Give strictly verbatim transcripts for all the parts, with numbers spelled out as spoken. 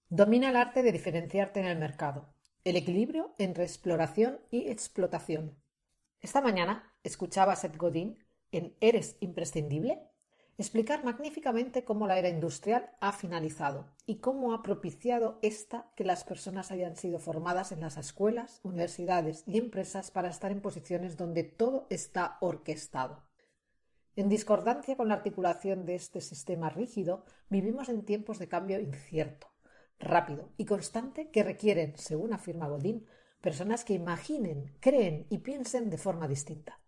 Domina el arte de diferenciarte en el mercado, el equilibrio entre exploración y explotación. Esta mañana escuchaba a Seth Godin en ¿Eres imprescindible? Explicar magníficamente cómo la era industrial ha finalizado y cómo ha propiciado esta que las personas hayan sido formadas en las escuelas, universidades y empresas para estar en posiciones donde todo está orquestado. En discordancia con la articulación de este sistema rígido, vivimos en tiempos de cambio incierto, rápido y constante que requieren, según afirma Godin, personas que imaginen, creen y piensen de forma distinta.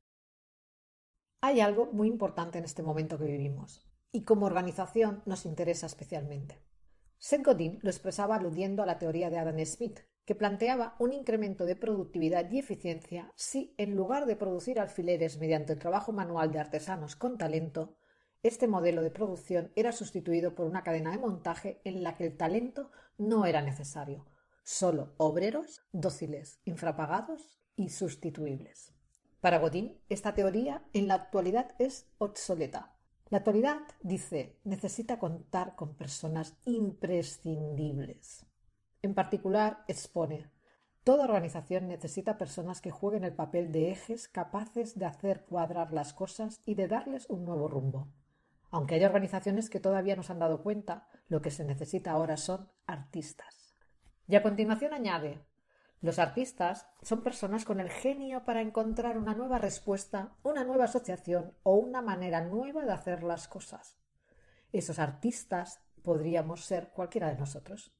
Hay algo muy importante en este momento que vivimos y como organización nos interesa especialmente. Seth Godin lo expresaba aludiendo a la teoría de Adam Smith, que planteaba un incremento de productividad y eficiencia si, en lugar de producir alfileres mediante el trabajo manual de artesanos con talento, este modelo de producción era sustituido por una cadena de montaje en la que el talento no era necesario, solo obreros dóciles, infrapagados y sustituibles. Para Godin, esta teoría en la actualidad es obsoleta. La actualidad, dice, necesita contar con personas imprescindibles. En particular, expone, toda organización necesita personas que jueguen el papel de ejes capaces de hacer cuadrar las cosas y de darles un nuevo rumbo. Aunque hay organizaciones que todavía no se han dado cuenta, lo que se necesita ahora son artistas. Y a continuación añade, los artistas son personas con el genio para encontrar una nueva respuesta, una nueva asociación o una manera nueva de hacer las cosas. Esos artistas podríamos ser cualquiera de nosotros.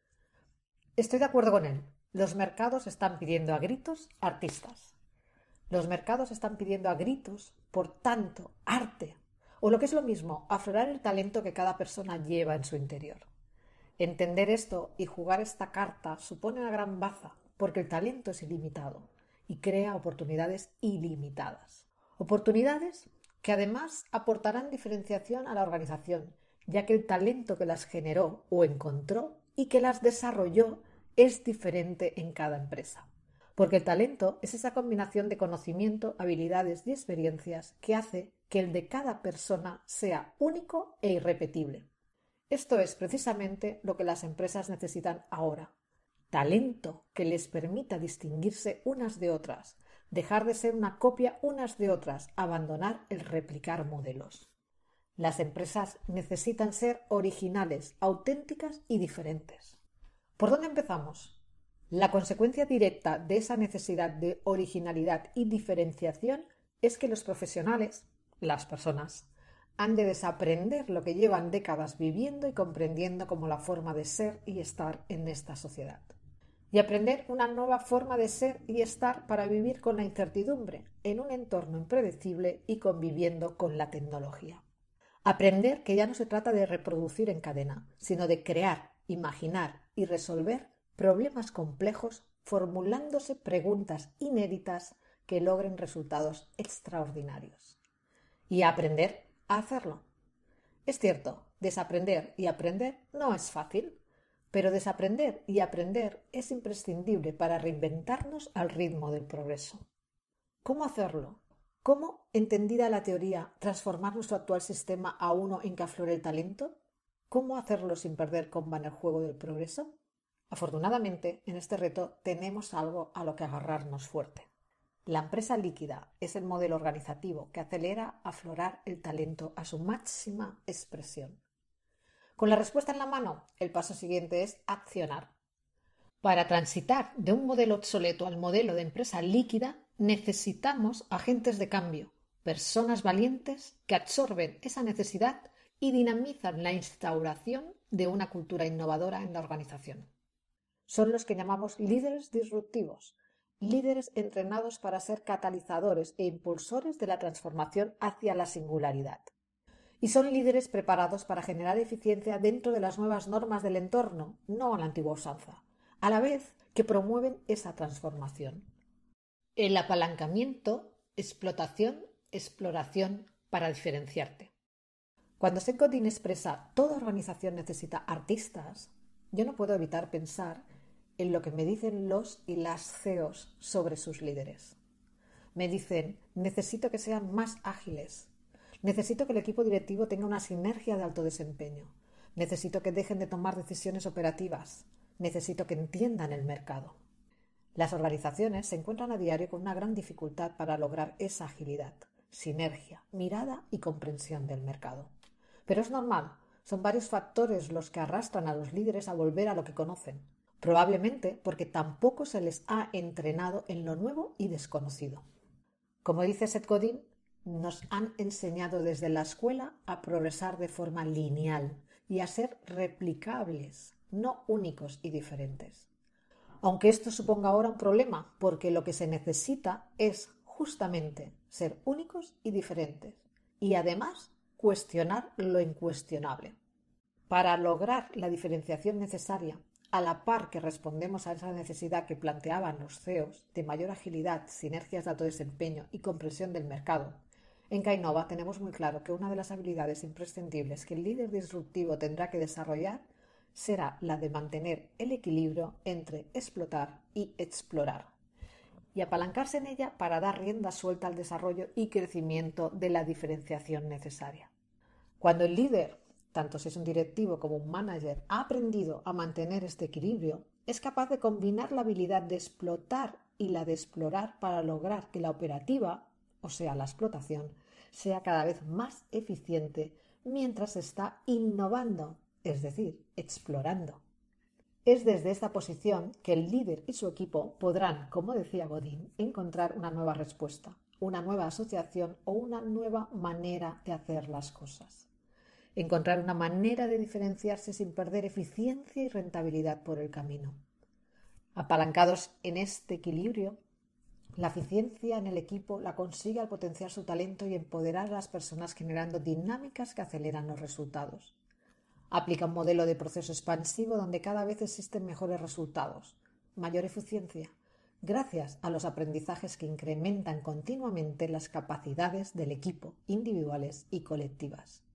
Estoy de acuerdo con él. Los mercados están pidiendo a gritos artistas. Los mercados están pidiendo a gritos, por tanto, arte. O lo que es lo mismo, aflorar el talento que cada persona lleva en su interior. Entender esto y jugar esta carta supone una gran baza, porque el talento es ilimitado y crea oportunidades ilimitadas. Oportunidades que además aportarán diferenciación a la organización, ya que el talento que las generó o encontró y que las desarrolló es diferente en cada empresa. Porque el talento es esa combinación de conocimiento, habilidades y experiencias que hace que el de cada persona sea único e irrepetible. Esto es precisamente lo que las empresas necesitan ahora. Talento que les permita distinguirse unas de otras, dejar de ser una copia unas de otras, abandonar el replicar modelos. Las empresas necesitan ser originales, auténticas y diferentes. ¿Por dónde empezamos? La consecuencia directa de esa necesidad de originalidad y diferenciación es que los profesionales, las personas, han de desaprender lo que llevan décadas viviendo y comprendiendo como la forma de ser y estar en esta sociedad. Y aprender una nueva forma de ser y estar para vivir con la incertidumbre, en un entorno impredecible y conviviendo con la tecnología. Aprender que ya no se trata de reproducir en cadena, sino de crear, imaginar y resolver problemas complejos formulándose preguntas inéditas que logren resultados extraordinarios. Y aprender a hacerlo. Es cierto, desaprender y aprender no es fácil, pero desaprender y aprender es imprescindible para reinventarnos al ritmo del progreso. ¿Cómo hacerlo? ¿Cómo, entendida la teoría, transformar nuestro actual sistema a uno en que aflore el talento? ¿Cómo hacerlo sin perder comba en el juego del progreso? Afortunadamente, en este reto tenemos algo a lo que agarrarnos fuerte. La empresa líquida es el modelo organizativo que acelera aflorar el talento a su máxima expresión. Con la respuesta en la mano, el paso siguiente es accionar. Para transitar de un modelo obsoleto al modelo de empresa líquida, necesitamos agentes de cambio, personas valientes que absorben esa necesidad y dinamizan la instauración de una cultura innovadora en la organización. Son los que llamamos líderes disruptivos, líderes entrenados para ser catalizadores e impulsores de la transformación hacia la singularidad. Y son líderes preparados para generar eficiencia dentro de las nuevas normas del entorno, no a la antigua usanza, a la vez que promueven esa transformación. El apalancamiento, explotación, exploración para diferenciarte. Cuando Seth Godin expresa toda organización necesita artistas, yo no puedo evitar pensar en lo que me dicen los y las C E Os sobre sus líderes. Me dicen, necesito que sean más ágiles, necesito que el equipo directivo tenga una sinergia de alto desempeño, Necesito que dejen de tomar decisiones operativas. Necesito que entiendan el mercado. Las organizaciones se encuentran a diario con una gran dificultad para lograr esa agilidad, sinergia, mirada y comprensión del mercado. Pero es normal, son varios factores los que arrastran a los líderes a volver a lo que conocen, probablemente porque tampoco se les ha entrenado en lo nuevo y desconocido. Como dice Seth Godin, nos han enseñado desde la escuela a progresar de forma lineal y a ser replicables, no únicos y diferentes. Aunque esto suponga ahora un problema, porque lo que se necesita es justamente ser únicos y diferentes, y además cuestionar lo incuestionable. Para lograr la diferenciación necesaria, a la par que respondemos a esa necesidad que planteaban los C E Os de mayor agilidad, sinergias de alto desempeño y comprensión del mercado, en Kainova tenemos muy claro que una de las habilidades imprescindibles que el líder disruptivo tendrá que desarrollar será la de mantener el equilibrio entre explotar y explorar, y apalancarse en ella para dar rienda suelta al desarrollo y crecimiento de la diferenciación necesaria. Cuando el líder, tanto si es un directivo como un manager, ha aprendido a mantener este equilibrio, es capaz de combinar la habilidad de explotar y la de explorar para lograr que la operativa, o sea, la explotación, sea cada vez más eficiente mientras está innovando, es decir, explorando. Es desde esta posición que el líder y su equipo podrán, como decía Godin, encontrar una nueva respuesta, una nueva asociación o una nueva manera de hacer las cosas. Encontrar una manera de diferenciarse sin perder eficiencia y rentabilidad por el camino. Apalancados en este equilibrio, la eficiencia en el equipo la consigue al potenciar su talento y empoderar a las personas generando dinámicas que aceleran los resultados. Aplica un modelo de proceso expansivo donde cada vez existen mejores resultados, mayor eficiencia, gracias a los aprendizajes que incrementan continuamente las capacidades del equipo, individuales y colectivas.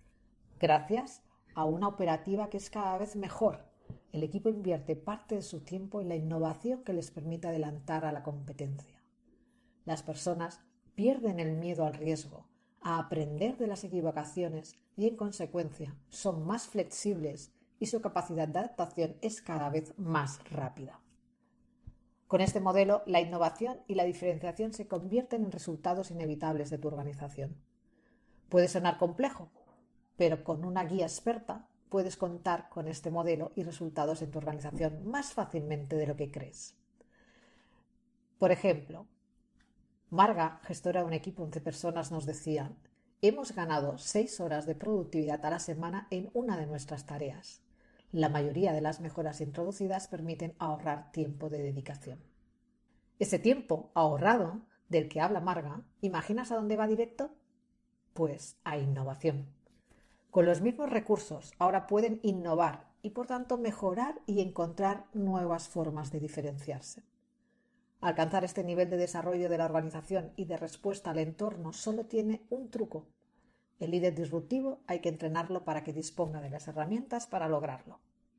Gracias a una operativa que es cada vez mejor, el equipo invierte parte de su tiempo en la innovación que les permite adelantar a la competencia. Las personas pierden el miedo al riesgo, a aprender de las equivocaciones y, en consecuencia, son más flexibles y su capacidad de adaptación es cada vez más rápida. Con este modelo, la innovación y la diferenciación se convierten en resultados inevitables de tu organización. Puede sonar complejo, pero con una guía experta puedes contar con este modelo y resultados en tu organización más fácilmente de lo que crees. Por ejemplo, Marga, gestora de un equipo de once personas, nos decía: hemos ganado seis horas de productividad a la semana en una de nuestras tareas. La mayoría de las mejoras introducidas permiten ahorrar tiempo de dedicación. Ese tiempo ahorrado del que habla Marga, ¿imaginas a dónde va directo? Pues a innovación. Con los mismos recursos ahora pueden innovar y por tanto mejorar y encontrar nuevas formas de diferenciarse. Alcanzar este nivel de desarrollo de la organización y de respuesta al entorno solo tiene un truco. El líder disruptivo hay que entrenarlo para que disponga de las herramientas para lograrlo.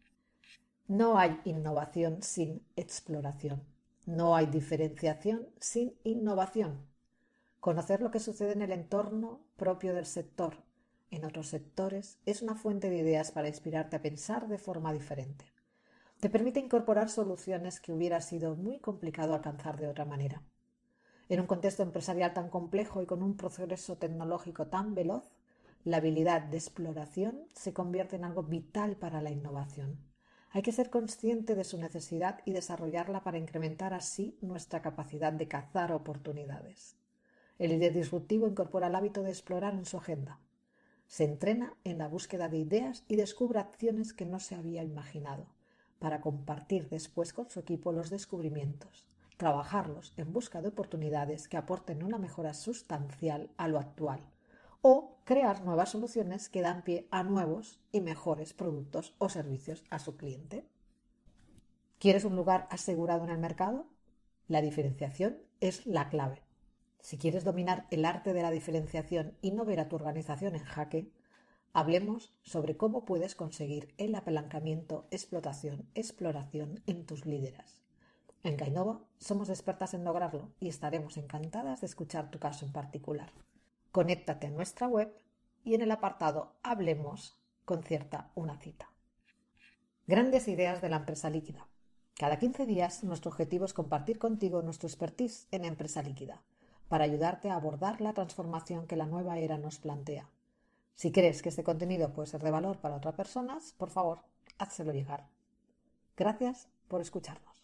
No hay innovación sin exploración. No hay diferenciación sin innovación. Conocer lo que sucede en el entorno propio del sector, en otros sectores, es una fuente de ideas para inspirarte a pensar de forma diferente. Te permite incorporar soluciones que hubiera sido muy complicado alcanzar de otra manera. En un contexto empresarial tan complejo y con un progreso tecnológico tan veloz, la habilidad de exploración se convierte en algo vital para la innovación. Hay que ser consciente de su necesidad y desarrollarla para incrementar así nuestra capacidad de cazar oportunidades. El líder disruptivo incorpora el hábito de explorar en su agenda. Se entrena en la búsqueda de ideas y descubre acciones que no se había imaginado, para compartir después con su equipo los descubrimientos, trabajarlos en busca de oportunidades que aporten una mejora sustancial a lo actual o crear nuevas soluciones que dan pie a nuevos y mejores productos o servicios a su cliente. ¿Quieres un lugar asegurado en el mercado? La diferenciación es la clave. Si quieres dominar el arte de la diferenciación y no ver a tu organización en jaque, hablemos sobre cómo puedes conseguir el apalancamiento, explotación, exploración en tus líderes. En Kainova somos expertas en lograrlo y estaremos encantadas de escuchar tu caso en particular. Conéctate a nuestra web y en el apartado Hablemos concierta una cita. Grandes ideas de la empresa líquida. Cada quince días nuestro objetivo es compartir contigo nuestro expertise en empresa líquida para ayudarte a abordar la transformación que la nueva era nos plantea. Si crees que este contenido puede ser de valor para otras personas, por favor, házselo llegar. Gracias por escucharnos.